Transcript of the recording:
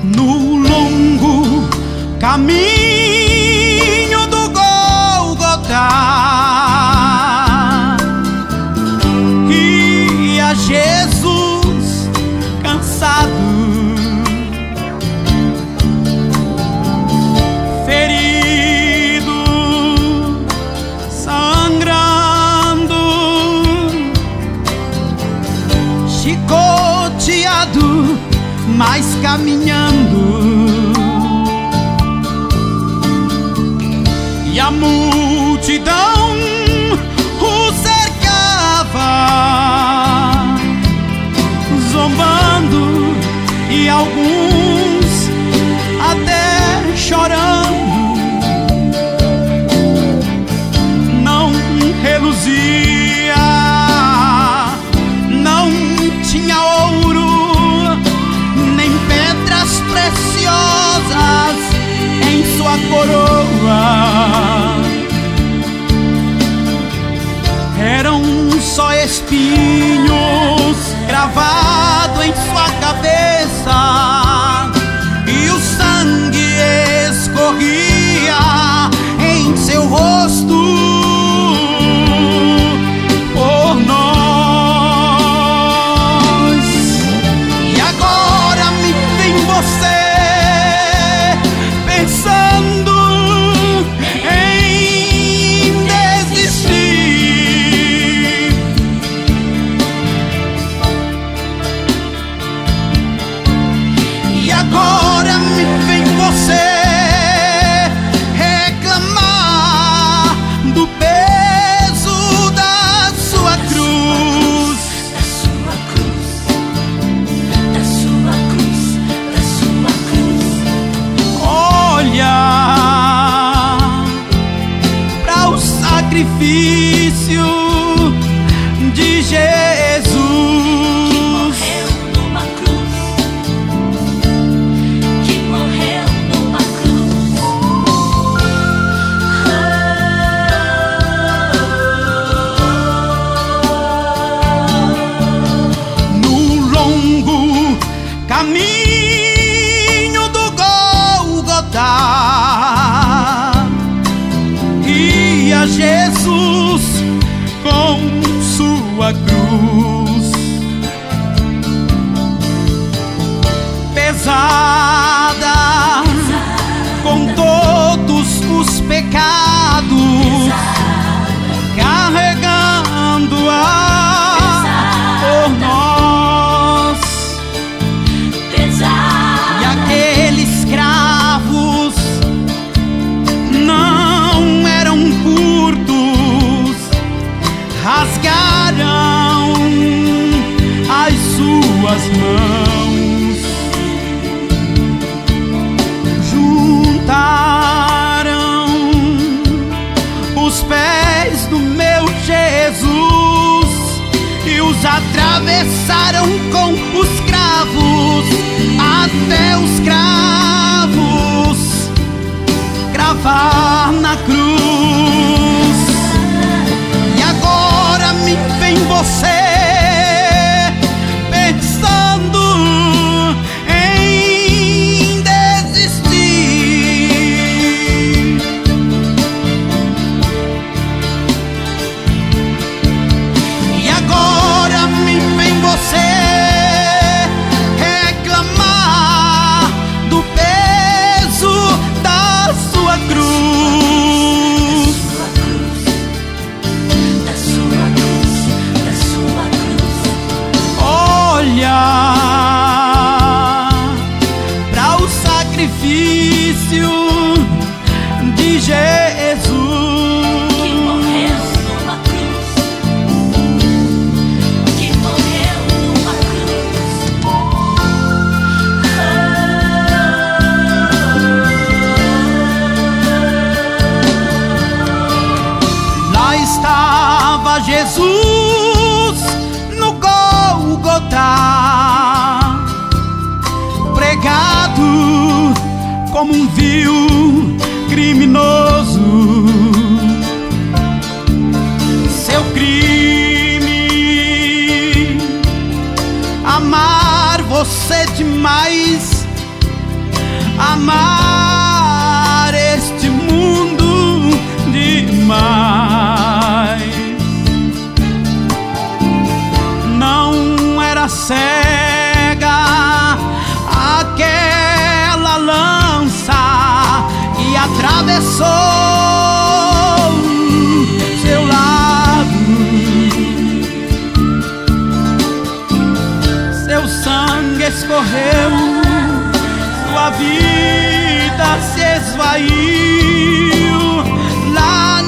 No longo caminho do Gólgota, ia Jesus cansado, ferido, sangrando, chicoteado, mas caminhando. E a multidão o cercava, zombando, e alguns até chorando. Não reluzia, não tinha ouro, nem pedras preciosas em sua coroa. Eram só espinhos cravados em sua cabeça, e o sangue escorria em seu rosto por nós. E agora me vem você pensando em desistir. E agora me vem você reclamar do peso da sua cruz. Da sua cruz, da sua cruz, da sua cruz. Olha para o sacrifício de Jesus, Morreu numa cruz, que morreu numa cruz. no longo caminho do Gólgota, ia Jesus com sua cruz pesada, com todos os pecados, carregando-a por nós. Pesado, E aqueles escravos não eram curtos, rasgaram as suas mãos, juntaram os pés do meu Jesus e os atravessaram com os cravos, até os cravos cravar na cruz. E agora me vem você pensando em desistir. E agora me vem você reclamar do peso da sua cruz. da sua cruz, da sua cruz. Olha para o sacrifício de Jesus, Que morreu numa cruz, que morreu numa cruz. lá estava Jesus no Gólgota, pregado como um vil criminoso. Seu crime, amar você demais, amar este mundo demais. Não era cega aquela lança e atravessou seu lado. Seu sangue escorreu, sua vida se esvaiu lá